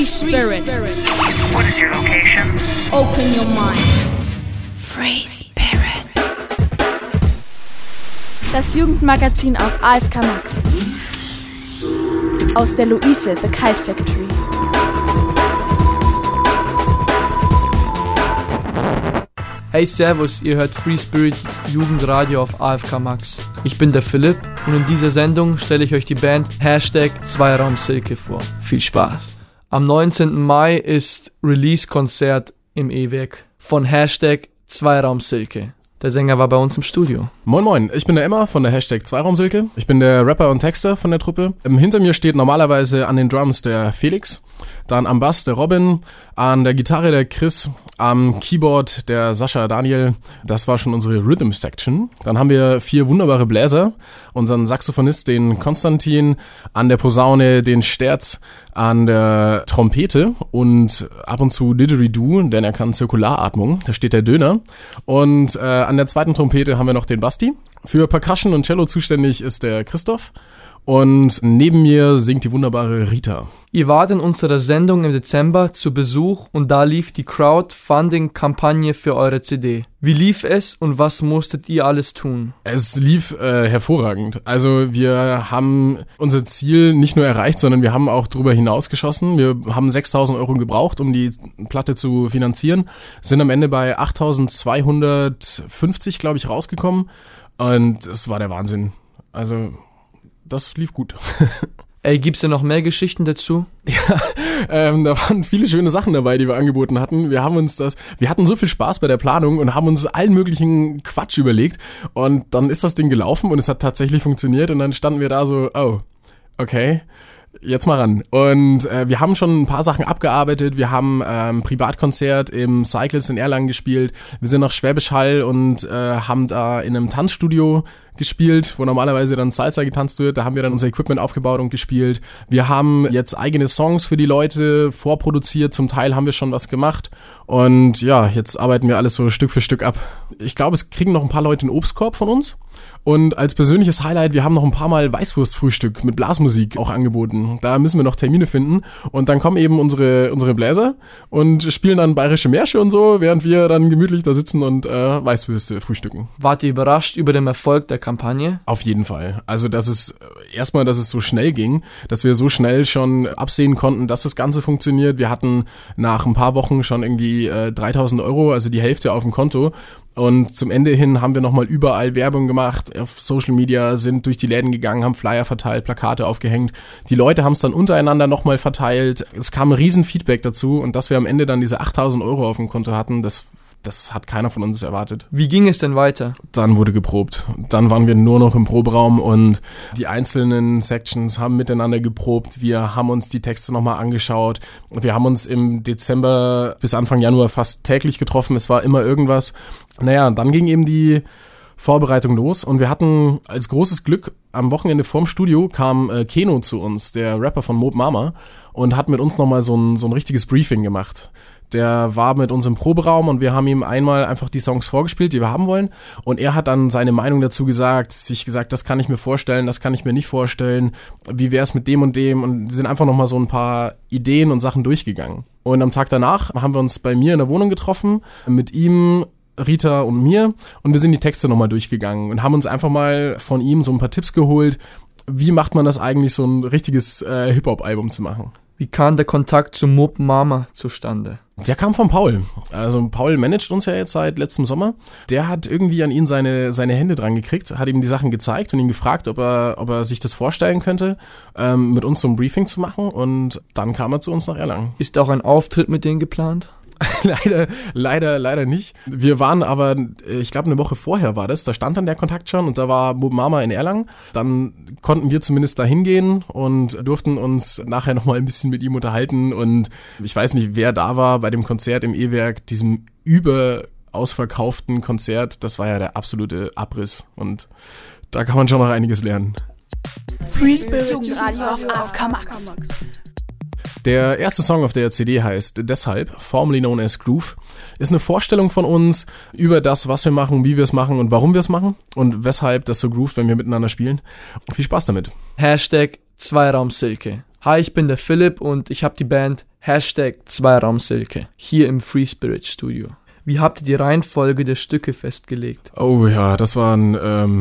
Spirit. What is your location? Open your mind. Free Spirit. Das Jugendmagazin auf AFK Max. Aus der Luise, The Kite Factory. Hey Servus, ihr hört Free Spirit Jugendradio auf AFK Max. Ich bin der Philipp und in dieser Sendung stelle ich euch die Band #2raumsilke vor. Viel Spaß! Am 19. Mai ist Release-Konzert im E-Werk von #2raumsilke. Der Sänger war bei uns im Studio. Moin moin, ich bin der Emma von der #2raumsilke. Ich bin der Rapper und Texter von der Truppe. Hinter mir steht normalerweise an den Drums der Felix, dann am Bass der Robin, an der Gitarre der Chris, am Keyboard der Sascha Daniel. Das war schon unsere Rhythm Section. Dann haben wir 4 wunderbare Bläser, unseren Saxophonist, den Konstantin, an der Posaune den Sterz, an der Trompete und ab und zu Didgeridoo, denn er kann Zirkularatmung, da steht der Döner. Und an der zweiten Trompete haben wir noch den Basti. Für Percussion und Cello zuständig ist der Christoph. Und neben mir singt die wunderbare Rita. Ihr wart in unserer Sendung im Dezember zu Besuch und da lief die Crowdfunding-Kampagne für eure CD. Wie lief es und was musstet ihr alles tun? Es lief hervorragend. Also wir haben unser Ziel nicht nur erreicht, sondern wir haben auch drüber hinausgeschossen. Wir haben 6.000 Euro gebraucht, um die Platte zu finanzieren. Sind am Ende bei 8.250, glaube ich, rausgekommen. Und es war der Wahnsinn. Also das lief gut. Ey, gibt's denn noch mehr Geschichten dazu? Ja, da waren viele schöne Sachen dabei, die wir angeboten hatten. Wir hatten so viel Spaß bei der Planung und haben uns allen möglichen Quatsch überlegt. Und dann ist das Ding gelaufen und es hat tatsächlich funktioniert. Und dann standen wir da so, oh, okay, jetzt mal ran. Und wir haben schon ein paar Sachen abgearbeitet. Wir haben Privatkonzert im Cycles in Erlangen gespielt. Wir sind nach Schwäbisch Hall und haben da in einem Tanzstudio gespielt, wo normalerweise dann Salsa getanzt wird. Da haben wir dann unser Equipment aufgebaut und gespielt. Wir haben jetzt eigene Songs für die Leute vorproduziert. Zum Teil haben wir schon was gemacht. Und ja, jetzt arbeiten wir alles so Stück für Stück ab. Ich glaube, es kriegen noch ein paar Leute einen Obstkorb von uns. Und als persönliches Highlight, wir haben noch ein paar Mal Weißwurstfrühstück mit Blasmusik auch angeboten. Da müssen wir noch Termine finden. Und dann kommen eben unsere Bläser und spielen dann bayerische Märsche und so, während wir dann gemütlich da sitzen und Weißwürste frühstücken. Wart ihr überrascht über den Erfolg der Kampagne? Auf jeden Fall. Also dass es so schnell ging, dass wir so schnell schon absehen konnten, dass das Ganze funktioniert. Wir hatten nach ein paar Wochen schon irgendwie 3.000 Euro, also die Hälfte auf dem Konto. Und zum Ende hin haben wir nochmal überall Werbung gemacht, auf Social Media, sind durch die Läden gegangen, haben Flyer verteilt, Plakate aufgehängt. Die Leute haben es dann untereinander nochmal verteilt. Es kam ein riesen Feedback dazu und dass wir am Ende dann diese 8.000 Euro auf dem Konto hatten, das hat keiner von uns erwartet. Wie ging es denn weiter? Dann wurde geprobt. Dann waren wir nur noch im Proberaum und die einzelnen Sections haben miteinander geprobt. Wir haben uns die Texte nochmal angeschaut. Wir haben uns im Dezember bis Anfang Januar fast täglich getroffen. Es war immer irgendwas. Naja, dann ging eben die Vorbereitung los und wir hatten als großes Glück, am Wochenende vorm Studio kam Keno zu uns, der Rapper von Mob Mama, und hat mit uns nochmal so ein richtiges Briefing gemacht. Der war mit uns im Proberaum und wir haben ihm einmal einfach die Songs vorgespielt, die wir haben wollen. Und er hat dann seine Meinung dazu sich gesagt, das kann ich mir vorstellen, das kann ich mir nicht vorstellen. Wie wär's mit dem und dem? Und wir sind einfach nochmal so ein paar Ideen und Sachen durchgegangen. Und am Tag danach haben wir uns bei mir in der Wohnung getroffen, mit ihm, Rita und mir. Und wir sind die Texte nochmal durchgegangen und haben uns einfach mal von ihm so ein paar Tipps geholt. Wie macht man das eigentlich, so ein richtiges Hip-Hop-Album zu machen? Wie kam der Kontakt zu Mob Mama zustande? Der kam von Paul. Also Paul managt uns ja jetzt seit letztem Sommer. Der hat irgendwie an ihn seine Hände dran gekriegt, hat ihm die Sachen gezeigt und ihn gefragt, ob er sich das vorstellen könnte, mit uns so ein Briefing zu machen. Und dann kam er zu uns nach Erlangen. Ist auch ein Auftritt mit denen geplant? Leider nicht. Wir waren aber, ich glaube eine Woche vorher war das, da stand dann der Kontakt schon und da war Mob Mama in Erlangen. Dann konnten wir zumindest da hingehen und durften uns nachher nochmal ein bisschen mit ihm unterhalten und ich weiß nicht, wer da war bei dem Konzert im E-Werk, diesem ausverkauften Konzert, das war ja der absolute Abriss und da kann man schon noch einiges lernen. Free Spirit Jugendradio auf AFK Max. Der erste Song auf der CD heißt Deshalb, formerly known as Groove, ist eine Vorstellung von uns über das, was wir machen, wie wir es machen und warum wir es machen und weshalb das so groovt, wenn wir miteinander spielen. Viel Spaß damit. #2raumsilke. Hi, ich bin der Philipp und ich habe die Band #2raumsilke hier im Free Spirit Studio. Wie habt ihr die Reihenfolge der Stücke festgelegt? Oh ja, das waren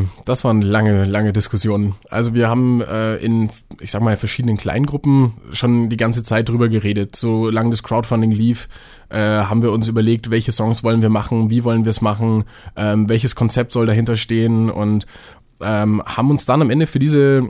lange Diskussionen. Also wir haben in, ich sag mal, verschiedenen Kleingruppen schon die ganze Zeit drüber geredet. Solange das Crowdfunding lief, haben wir uns überlegt, welche Songs wollen wir machen, wie wollen wir es machen, welches Konzept soll dahinter stehen und haben uns dann am Ende für diese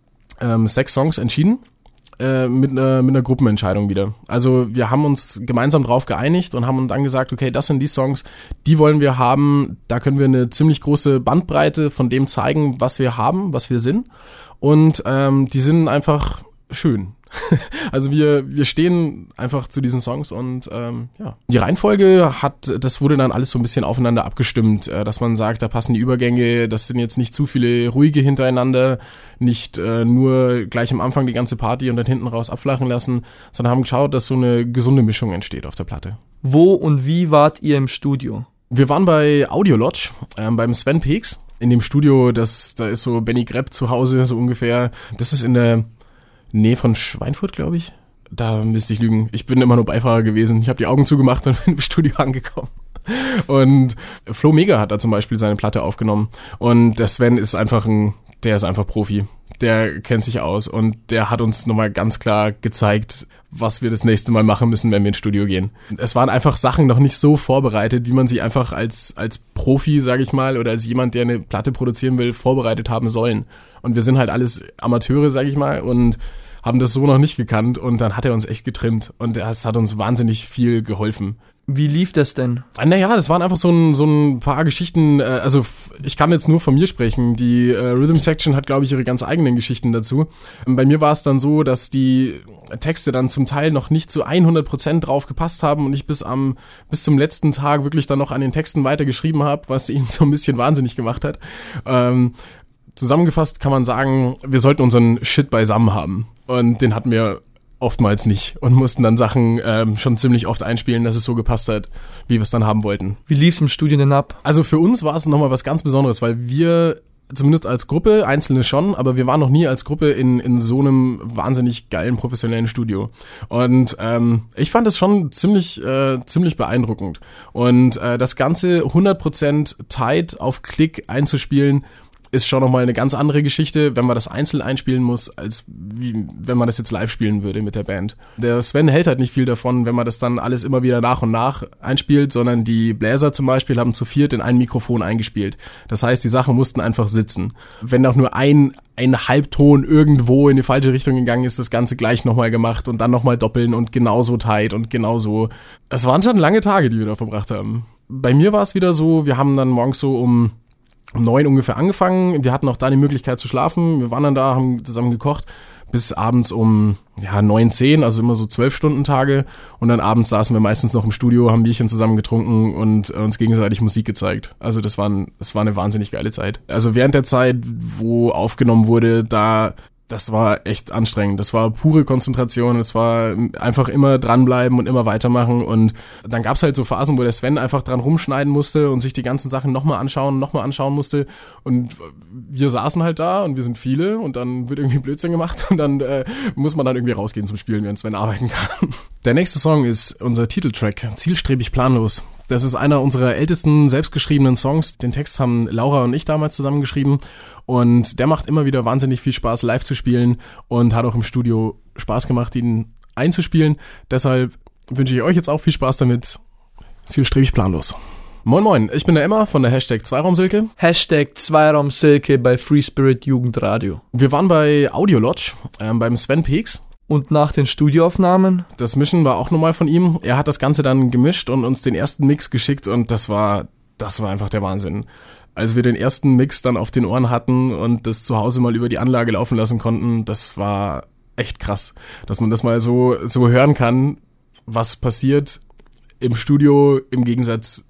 6 Songs entschieden. Mit einer Gruppenentscheidung wieder. Also wir haben uns gemeinsam drauf geeinigt und haben dann gesagt, okay, das sind die Songs, die wollen wir haben, da können wir eine ziemlich große Bandbreite von dem zeigen, was wir haben, was wir sind und die sind einfach schön. Also wir stehen einfach zu diesen Songs und ja. Die Reihenfolge das wurde dann alles so ein bisschen aufeinander abgestimmt, dass man sagt, da passen die Übergänge, das sind jetzt nicht zu viele ruhige hintereinander, nicht nur gleich am Anfang die ganze Party und dann hinten raus abflachen lassen, sondern haben geschaut, dass so eine gesunde Mischung entsteht auf der Platte. Wo und wie wart ihr im Studio? Wir waren bei Audio Lodge, beim Sven Peeks, in dem Studio, da ist so Benny Grepp zu Hause, so ungefähr. Das ist in der Nähe von Schweinfurt, glaube ich. Da müsste ich lügen. Ich bin immer nur Beifahrer gewesen. Ich habe die Augen zugemacht und bin im Studio angekommen. Und Flo Mega hat da zum Beispiel seine Platte aufgenommen. Und der Sven ist einfach Profi. Der kennt sich aus und der hat uns nochmal ganz klar gezeigt, was wir das nächste Mal machen müssen, wenn wir ins Studio gehen. Es waren einfach Sachen noch nicht so vorbereitet, wie man sie einfach als Profi, sage ich mal, oder als jemand, der eine Platte produzieren will, vorbereitet haben sollen. Und wir sind halt alles Amateure, sage ich mal, und haben das so noch nicht gekannt und dann hat er uns echt getrimmt und es hat uns wahnsinnig viel geholfen. Wie lief das denn? Naja, das waren einfach so ein paar Geschichten, also ich kann jetzt nur von mir sprechen, die Rhythm Section hat, glaube ich, ihre ganz eigenen Geschichten dazu. Bei mir war es dann so, dass die Texte dann zum Teil noch nicht zu 100% drauf gepasst haben und ich bis zum letzten Tag wirklich dann noch an den Texten weitergeschrieben habe, was ihn so ein bisschen wahnsinnig gemacht hat. Zusammengefasst kann man sagen, wir sollten unseren Shit beisammen haben und den hatten wir oftmals nicht und mussten dann Sachen schon ziemlich oft einspielen, dass es so gepasst hat, wie wir es dann haben wollten. Wie lief's im Studio denn ab? Also für uns war es nochmal was ganz Besonderes, weil wir, zumindest als Gruppe, Einzelne schon, aber wir waren noch nie als Gruppe in so einem wahnsinnig geilen professionellen Studio. Und ich fand es schon ziemlich beeindruckend. Und das Ganze 100% tight auf Klick einzuspielen, ist schon nochmal eine ganz andere Geschichte, wenn man das einzeln einspielen muss, als wie wenn man das jetzt live spielen würde mit der Band. Der Sven hält halt nicht viel davon, wenn man das dann alles immer wieder nach und nach einspielt, sondern die Bläser zum Beispiel haben zu 4 in ein Mikrofon eingespielt. Das heißt, die Sachen mussten einfach sitzen. Wenn auch nur ein Halbton irgendwo in die falsche Richtung gegangen ist, das Ganze gleich nochmal gemacht und dann nochmal doppeln und genauso tight und genauso. Es waren schon lange Tage, die wir da verbracht haben. Bei mir war es wieder so, wir haben dann morgens so um 9 ungefähr angefangen. Wir hatten auch da die Möglichkeit zu schlafen. Wir waren dann da, haben zusammen gekocht bis abends um 9, 10, also immer so 12-Stunden-Tage. Und dann abends saßen wir meistens noch im Studio, haben Bierchen zusammen getrunken und uns gegenseitig Musik gezeigt. Also das war eine wahnsinnig geile Zeit. Also während der Zeit, wo aufgenommen wurde, das war echt anstrengend. Das war pure Konzentration. Es war einfach immer dranbleiben und immer weitermachen. Und dann gab's halt so Phasen, wo der Sven einfach dran rumschneiden musste und sich die ganzen Sachen nochmal anschauen musste. Und wir saßen halt da und wir sind viele und dann wird irgendwie Blödsinn gemacht und dann muss man dann irgendwie rausgehen zum Spielen, während Sven arbeiten kann. Der nächste Song ist unser Titeltrack, Zielstrebig planlos. Das ist einer unserer ältesten selbstgeschriebenen Songs. Den Text haben Laura und ich damals zusammengeschrieben und der macht immer wieder wahnsinnig viel Spaß, live zu spielen und hat auch im Studio Spaß gemacht, ihn einzuspielen. Deshalb wünsche ich euch jetzt auch viel Spaß damit. Zielstrebig planlos. Moin Moin, ich bin der Emma von der #2raumsilke. #2raumsilke bei Free Spirit Jugendradio. Wir waren bei Audio Lodge, beim Sven Peeks. Und nach den Studioaufnahmen? Das Mischen war auch nochmal von ihm. Er hat das Ganze dann gemischt und uns den ersten Mix geschickt und das war einfach der Wahnsinn. Als wir den ersten Mix dann auf den Ohren hatten und das zu Hause mal über die Anlage laufen lassen konnten, das war echt krass, dass man das mal so hören kann, was passiert im Studio im Gegensatz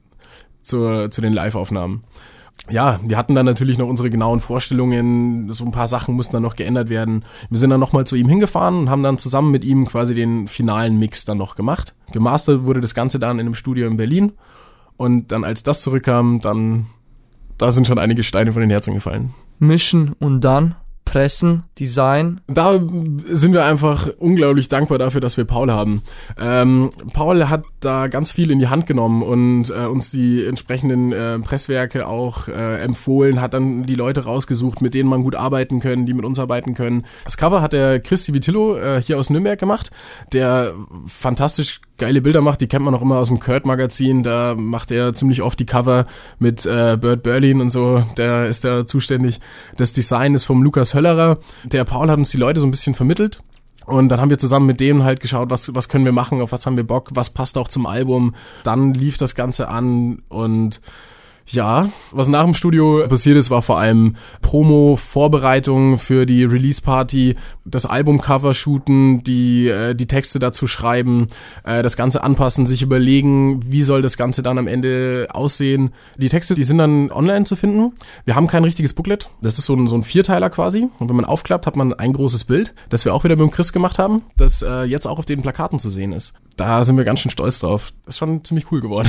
zu den Live-Aufnahmen. Ja, wir hatten dann natürlich noch unsere genauen Vorstellungen, so ein paar Sachen mussten dann noch geändert werden. Wir sind dann nochmal zu ihm hingefahren und haben dann zusammen mit ihm quasi den finalen Mix dann noch gemacht. Gemastert wurde das Ganze dann in einem Studio in Berlin und dann als das zurückkam, da sind schon einige Steine von den Herzen gefallen. Mischen und dann Pressen, Design? Da sind wir einfach unglaublich dankbar dafür, dass wir Paul haben. Paul hat da ganz viel in die Hand genommen und uns die entsprechenden Presswerke auch empfohlen, hat dann die Leute rausgesucht, mit denen man gut arbeiten können, die mit uns arbeiten können. Das Cover hat der Chris Civitillo hier aus Nürnberg gemacht, der fantastisch geile Bilder macht, die kennt man auch immer aus dem Kurt-Magazin, da macht er ziemlich oft die Cover mit Bert Berlin und so, der ist da zuständig. Das Design ist vom Lukas Höllerer. Der Paul hat uns die Leute so ein bisschen vermittelt und dann haben wir zusammen mit denen halt geschaut, was können wir machen, auf was haben wir Bock, was passt auch zum Album. Dann lief das Ganze an und ja, was nach dem Studio passiert ist, war vor allem Promo, Vorbereitung für die Release-Party, das Albumcover shooten, die Texte dazu schreiben, das Ganze anpassen, sich überlegen, wie soll das Ganze dann am Ende aussehen. Die Texte, die sind dann online zu finden. Wir haben kein richtiges Booklet. Das ist so ein Vierteiler quasi. Und wenn man aufklappt, hat man ein großes Bild, das wir auch wieder mit dem Chris gemacht haben, das jetzt auch auf den Plakaten zu sehen ist. Da sind wir ganz schön stolz drauf. Ist schon ziemlich cool geworden.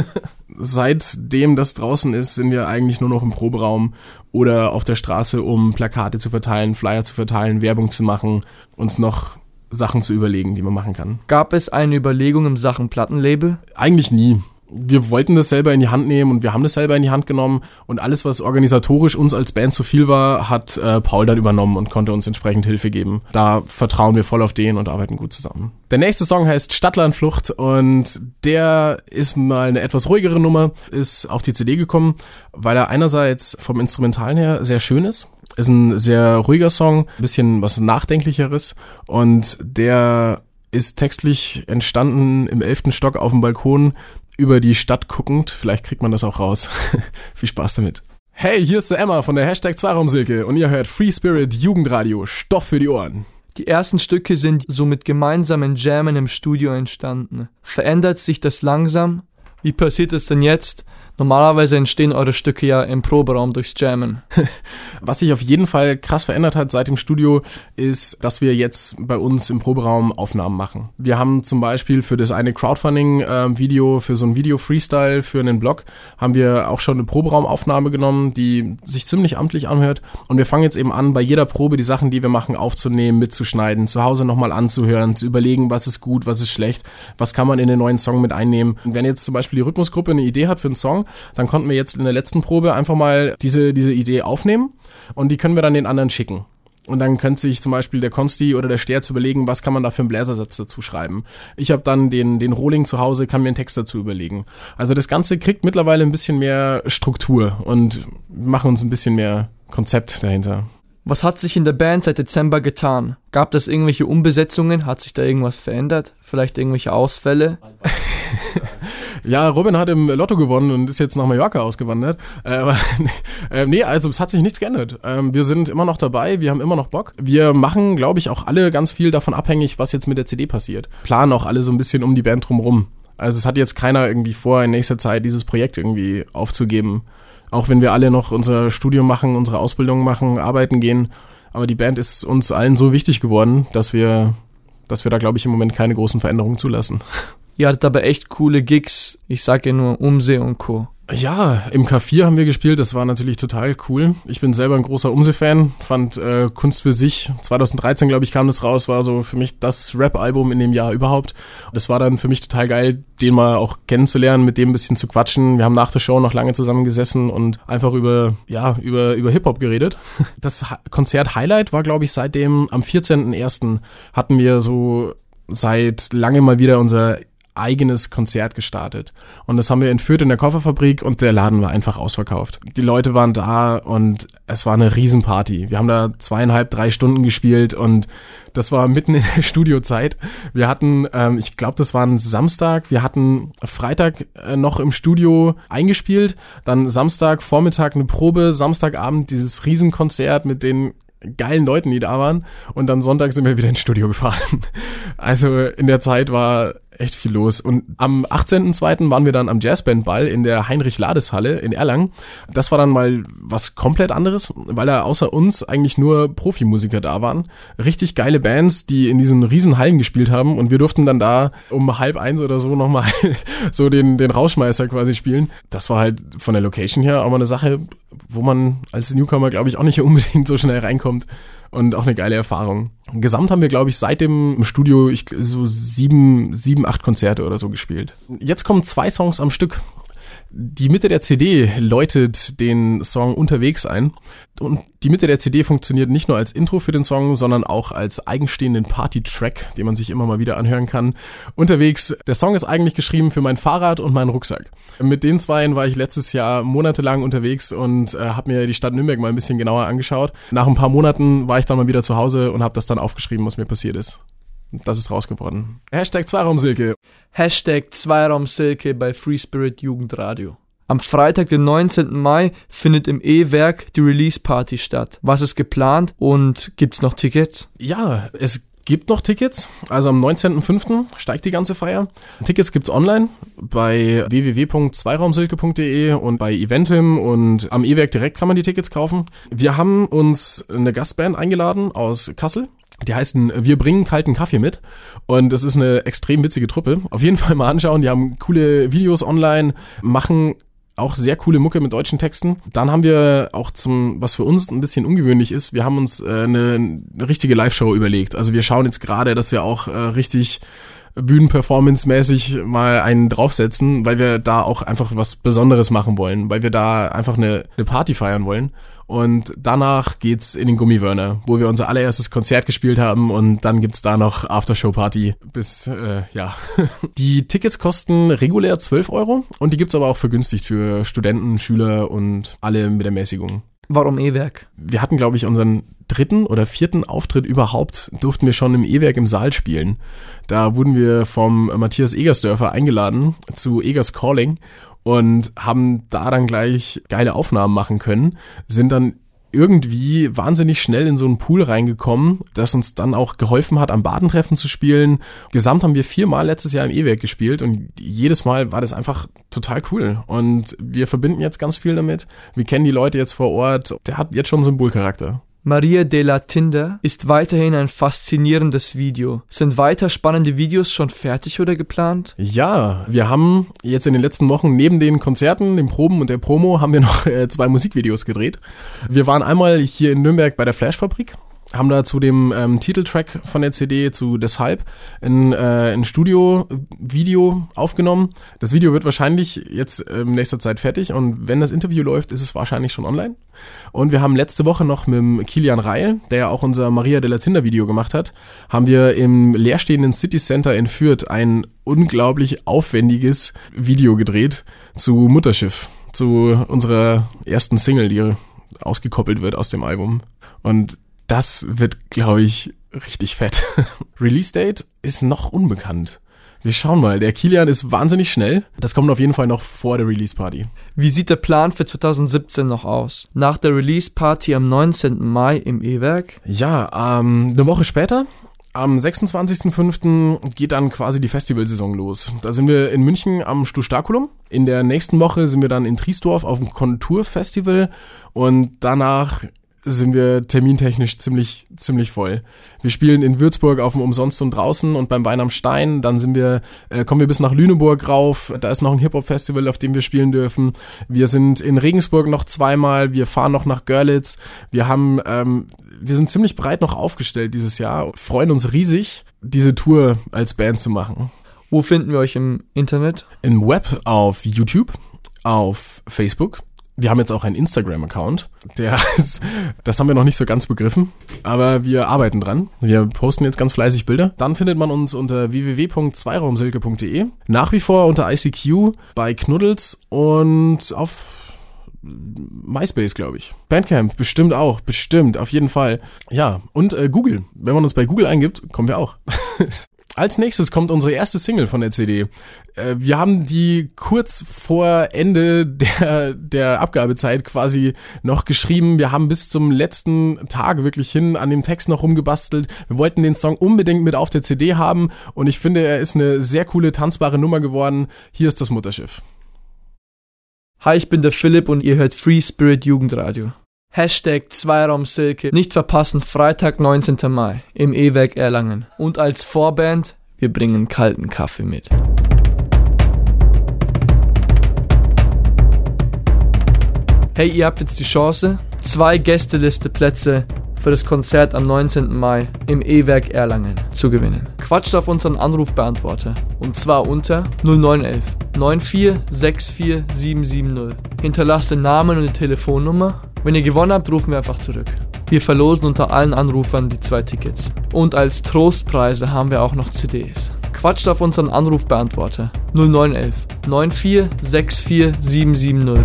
Seitdem das draußen ist, sind wir eigentlich nur noch im Proberaum oder auf der Straße, um Plakate zu verteilen, Flyer zu verteilen, Werbung zu machen, uns noch Sachen zu überlegen, die man machen kann. Gab es eine Überlegung in Sachen Plattenlabel? Eigentlich nie. Wir wollten das selber in die Hand nehmen und wir haben das selber in die Hand genommen und alles, was organisatorisch uns als Band zu viel war, hat Paul dann übernommen und konnte uns entsprechend Hilfe geben. Da vertrauen wir voll auf den und arbeiten gut zusammen. Der nächste Song heißt Stadtlandflucht und der ist mal eine etwas ruhigere Nummer, ist auf die CD gekommen, weil er einerseits vom Instrumentalen her sehr schön ist. Ist ein sehr ruhiger Song, ein bisschen was Nachdenklicheres und der ist textlich entstanden im 11. Stock auf dem Balkon, über die Stadt guckend. Vielleicht kriegt man das auch raus. Viel Spaß damit. Hey, hier ist der Emma von der #2raumsilke und ihr hört Free Spirit Jugendradio, Stoff für die Ohren. Die ersten Stücke sind so mit gemeinsamen Jammen im Studio entstanden. Verändert sich das langsam? Wie passiert es denn jetzt? Normalerweise entstehen eure Stücke ja im Proberaum durchs Jammen. Was sich auf jeden Fall krass verändert hat seit dem Studio, ist, dass wir jetzt bei uns im Proberaum Aufnahmen machen. Wir haben zum Beispiel für das eine Crowdfunding-Video, für so ein Video-Freestyle, für einen Blog, haben wir auch schon eine Proberaumaufnahme genommen, die sich ziemlich amtlich anhört. Und wir fangen jetzt eben an, bei jeder Probe die Sachen, die wir machen, aufzunehmen, mitzuschneiden, zu Hause nochmal anzuhören, zu überlegen, was ist gut, was ist schlecht, was kann man in den neuen Song mit einnehmen. Und wenn jetzt zum Beispiel die Rhythmusgruppe eine Idee hat für einen Song, dann konnten wir jetzt in der letzten Probe einfach mal diese Idee aufnehmen und die können wir dann den anderen schicken. Und dann könnte sich zum Beispiel der Konsti oder der Sterz überlegen, was kann man da für einen Bläsersatz dazu schreiben. Ich habe dann den Rohling zu Hause, kann mir einen Text dazu überlegen. Also das Ganze kriegt mittlerweile ein bisschen mehr Struktur und wir machen uns ein bisschen mehr Konzept dahinter. Was hat sich in der Band seit Dezember getan? Gab es irgendwelche Umbesetzungen? Hat sich da irgendwas verändert? Vielleicht irgendwelche Ausfälle? Ja, Robin hat im Lotto gewonnen und ist jetzt nach Mallorca ausgewandert. Nee, also es hat sich nichts geändert. Wir sind immer noch dabei, wir haben immer noch Bock. Wir machen, glaube ich, auch alle ganz viel davon abhängig, was jetzt mit der CD passiert. Planen auch alle so ein bisschen um die Band drumherum. Also es hat jetzt keiner irgendwie vor, in nächster Zeit dieses Projekt irgendwie aufzugeben. Auch wenn wir alle noch unser Studium machen, unsere Ausbildung machen, arbeiten gehen. Aber die Band ist uns allen so wichtig geworden, dass wir da, glaube ich, im Moment keine großen Veränderungen zulassen. Ihr hattet aber echt coole Gigs. Ich sage ja nur Umsee und Co. Ja, im K4 haben wir gespielt, das war natürlich total cool. Ich bin selber ein großer Umsee-Fan, fand Kunst für sich. 2013, glaube ich, kam das raus, war so für mich das Rap-Album in dem Jahr überhaupt. Das war dann für mich total geil, den mal auch kennenzulernen, mit dem ein bisschen zu quatschen. Wir haben nach der Show noch lange zusammen gesessen und einfach über Hip-Hop geredet. Das Konzert-Highlight war, glaube ich, seitdem am 14.01. hatten wir so seit lange mal wieder unser eigenes Konzert gestartet. Und das haben wir in Fürth in der Kofferfabrik und der Laden war einfach ausverkauft. Die Leute waren da und es war eine Riesenparty. Wir haben da 2,5-3 Stunden gespielt und das war mitten in der Studiozeit. Wir hatten, ich glaube, das war ein Samstag, wir hatten Freitag noch im Studio eingespielt, dann Samstag Vormittag eine Probe, Samstagabend dieses Riesenkonzert mit den geilen Leuten, die da waren und dann Sonntag sind wir wieder ins Studio gefahren. Also in der Zeit war echt viel los. Und am 18.02. waren wir dann am Jazzbandball in der Heinrich-Lades-Halle in Erlangen. Das war dann mal was komplett anderes, weil da außer uns eigentlich nur Profimusiker da waren. Richtig geile Bands, die in diesen riesen Hallen gespielt haben und wir durften dann da um 12:30 oder so nochmal so den Rausschmeißer quasi spielen. Das war halt von der Location her auch mal eine Sache, wo man als Newcomer, glaube ich, auch nicht unbedingt so schnell reinkommt. Und auch eine geile Erfahrung. Gesamt haben wir, glaube ich, seit dem Studio so 7, 8 Konzerte oder so gespielt. Jetzt kommen 2 Songs am Stück. Die Mitte der CD läutet den Song Unterwegs ein. Und die Mitte der CD funktioniert nicht nur als Intro für den Song, sondern auch als eigenstehenden Party-Track, den man sich immer mal wieder anhören kann. Unterwegs, der Song ist eigentlich geschrieben für mein Fahrrad und meinen Rucksack. Mit den 2 war ich letztes Jahr monatelang unterwegs und habe mir die Stadt Nürnberg mal ein bisschen genauer angeschaut. Nach ein paar Monaten war ich dann mal wieder zu Hause und habe das dann aufgeschrieben, was mir passiert ist. Das ist raus geworden. Hashtag Zweiraumsilke. Hashtag Zweiraumsilke bei Free Spirit Jugendradio. Am Freitag, den 19. Mai, findet im E-Werk die Release-Party statt. Was ist geplant und gibt's noch Tickets? Ja, es gibt noch Tickets. Also am 19.05. steigt die ganze Feier. Tickets gibt's online bei www.zweiraumsilke.de und bei Eventim und am E-Werk direkt kann man die Tickets kaufen. Wir haben uns eine Gastband eingeladen aus Kassel. Die heißen Wir bringen kalten Kaffee mit und das ist eine extrem witzige Truppe. Auf jeden Fall mal anschauen, die haben coole Videos online, machen auch sehr coole Mucke mit deutschen Texten. Dann haben wir auch was für uns ein bisschen ungewöhnlich ist, wir haben uns eine richtige Live-Show überlegt. Also wir schauen jetzt gerade, dass wir auch richtig Bühnenperformance-mäßig mal einen draufsetzen, weil wir da auch einfach was Besonderes machen wollen, weil wir da einfach eine Party feiern wollen. Und danach geht's in den Gummiwörner, wo wir unser allererstes Konzert gespielt haben und dann gibt's da noch Aftershow-Party bis, Die Tickets kosten regulär 12 € und die gibt's aber auch vergünstigt für Studenten, Schüler und alle mit Ermäßigung. Warum E-Werk? Wir hatten, glaube ich, unseren 3. oder 4. Auftritt überhaupt, durften wir schon im E-Werk im Saal spielen. Da wurden wir vom Matthias Egersdörfer eingeladen zu Egers Calling und haben da dann gleich geile Aufnahmen machen können, sind dann irgendwie wahnsinnig schnell in so einen Pool reingekommen, das uns dann auch geholfen hat, am Badentreffen zu spielen. Gesamt haben wir 4 Mal letztes Jahr im E-Werk gespielt und jedes Mal war das einfach total cool. Und wir verbinden jetzt ganz viel damit. Wir kennen die Leute jetzt vor Ort. Der hat jetzt schon Symbolcharakter. Maria de la Tinder ist weiterhin ein faszinierendes Video. Sind weiter spannende Videos schon fertig oder geplant? Ja, wir haben jetzt in den letzten Wochen neben den Konzerten, den Proben und der Promo haben wir noch 2 Musikvideos gedreht. Wir waren einmal hier in Nürnberg bei der Flashfabrik, haben da zu dem Titeltrack von der CD zu Deshalb ein Studio-Video aufgenommen. Das Video wird wahrscheinlich jetzt in nächster Zeit fertig und wenn das Interview läuft, ist es wahrscheinlich schon online. Und wir haben letzte Woche noch mit dem Kilian Reil, der ja auch unser Maria de la Tinder Video gemacht hat, haben wir im leerstehenden City Center in Fürth ein unglaublich aufwendiges Video gedreht zu Mutterschiff, zu unserer ersten Single, die ausgekoppelt wird aus dem Album. Und das wird, glaube ich, richtig fett. Release-Date ist noch unbekannt. Wir schauen mal. Der Kilian ist wahnsinnig schnell. Das kommt auf jeden Fall noch vor der Release-Party. Wie sieht der Plan für 2017 noch aus? Nach der Release-Party am 19. Mai im E-Werk? Ja, eine Woche später, am 26.05. geht dann quasi die Festivalsaison los. Da sind wir in München am Stustakulum. In der nächsten Woche sind wir dann in Triesdorf auf dem Kontur-Festival und danach sind wir termintechnisch ziemlich voll. Wir spielen in Würzburg auf dem Umsonst und draußen und beim Wein am Stein. Dann kommen wir bis nach Lüneburg rauf. Da ist noch ein Hip-Hop-Festival, auf dem wir spielen dürfen. Wir sind in Regensburg noch 2-mal. Wir fahren noch nach Görlitz. Wir sind ziemlich breit noch aufgestellt dieses Jahr. Freuen uns riesig, diese Tour als Band zu machen. Wo finden wir euch im Internet? Im Web, auf YouTube, auf Facebook. Wir haben jetzt auch einen Instagram-Account, das haben wir noch nicht so ganz begriffen, aber wir arbeiten dran. Wir posten jetzt ganz fleißig Bilder. Dann findet man uns unter www.zweiraumsilke.de, nach wie vor unter ICQ, bei Knuddels und auf MySpace, glaube ich. Bandcamp, bestimmt, auf jeden Fall. Ja, und Google. Wenn man uns bei Google eingibt, kommen wir auch. Als nächstes kommt unsere erste Single von der CD. Wir haben die kurz vor Ende der Abgabezeit quasi noch geschrieben. Wir haben bis zum letzten Tag wirklich hin an dem Text noch rumgebastelt. Wir wollten den Song unbedingt mit auf der CD haben und ich finde, er ist eine sehr coole, tanzbare Nummer geworden. Hier ist das Mutterschiff. Hi, ich bin der Philipp und ihr hört Free Spirit Jugendradio. Hashtag Zweiraum-Silke, nicht verpassen, Freitag, 19. Mai im E-Werk Erlangen. Und als Vorband, wir bringen kalten Kaffee mit. Hey, ihr habt jetzt die Chance, 2 Gästeliste-Plätze für das Konzert am 19. Mai im E-Werk Erlangen zu gewinnen. Quatscht auf unseren Anrufbeantworter und zwar unter 0911 9464 770. Hinterlasst den Namen und die Telefonnummer. Wenn ihr gewonnen habt, rufen wir einfach zurück. Wir verlosen unter allen Anrufern die 2 Tickets. Und als Trostpreise haben wir auch noch CDs. Quatscht auf unseren Anrufbeantworter 0911 9464 770.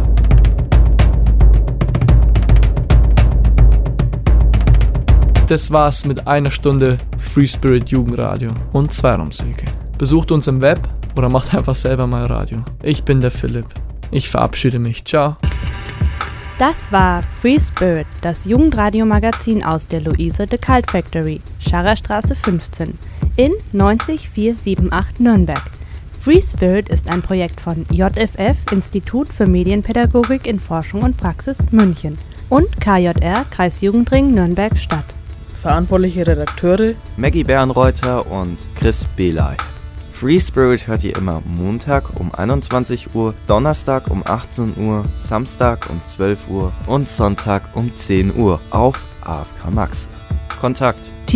Das war's mit einer Stunde Free Spirit Jugendradio und Zweiraum-Silke. Besucht uns im Web oder macht einfach selber mal Radio. Ich bin der Philipp. Ich verabschiede mich. Ciao. Das war Free Spirit, das Jugendradio-Magazin aus der Luise de Cult Factory, Scharrerstraße 15 in 90478 Nürnberg. Free Spirit ist ein Projekt von JFF, Institut für Medienpädagogik in Forschung und Praxis München und KJR, Kreisjugendring Nürnberg-Stadt. Verantwortliche Redakteure Maggie Bernreuther und Chris Belay. Free Spirit hört ihr immer Montag um 21 Uhr, Donnerstag um 18 Uhr, Samstag um 12 Uhr und Sonntag um 10 Uhr auf AFK Max. Kontakt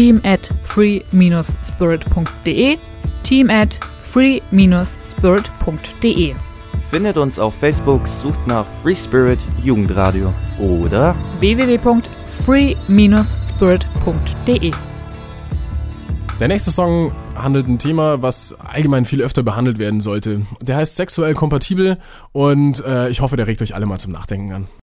team@free-spirit.de team@free-spirit.de. Findet uns auf Facebook, sucht nach Free Spirit Jugendradio oder www.free-spirit.de. Der nächste Song handelt ein Thema, was allgemein viel öfter behandelt werden sollte. Der heißt Sexuell kompatibel und ich hoffe, der regt euch alle mal zum Nachdenken an.